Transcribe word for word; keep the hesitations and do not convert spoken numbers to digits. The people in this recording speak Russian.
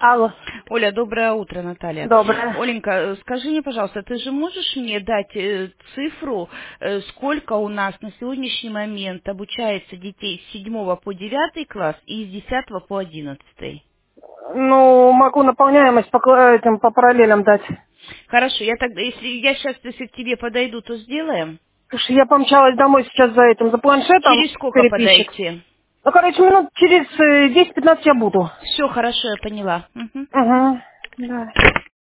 Алло. Оля, доброе утро, Наталья. Доброе. Оленька, э, скажи мне, пожалуйста, ты же можешь мне дать э, цифру, э, сколько у нас на сегодняшний момент обучается детей с седьмого по девятый класс и с десятого по одиннадцатый? Ну, могу наполняемость по, кла- этим, по параллелям дать. Хорошо, я тогда, если я сейчас, если к тебе подойду, то сделаем. Слушай, я помчалась домой сейчас за этим, за планшетом, Через сколько переписчик. подойти? Ну, короче, минут через э, десять-пятнадцать я буду. Все, хорошо, я поняла. Мгм. Угу. Да.